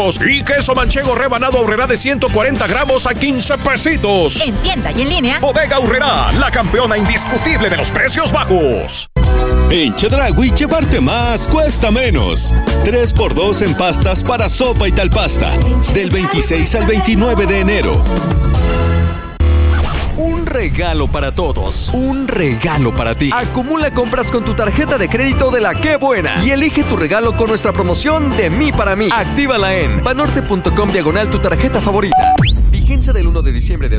Y queso manchego rebanado Aurrerá de 140 gramos a 15 pesitos. En tienda y en línea. Bodega Aurrerá, la campeona indiscutible de los precios bajos. En Chedraui, llevarte más cuesta menos. 3x2 en pastas para sopa y tal pasta. Del 26 al 29 de enero. Un regalo para todos, un regalo para ti. Acumula compras con tu tarjeta de crédito de La Qué Buena y elige tu regalo con nuestra promoción de mí para mí. Actívala en banorte.com/tu tarjeta favorita. Vigencia del 1 de diciembre de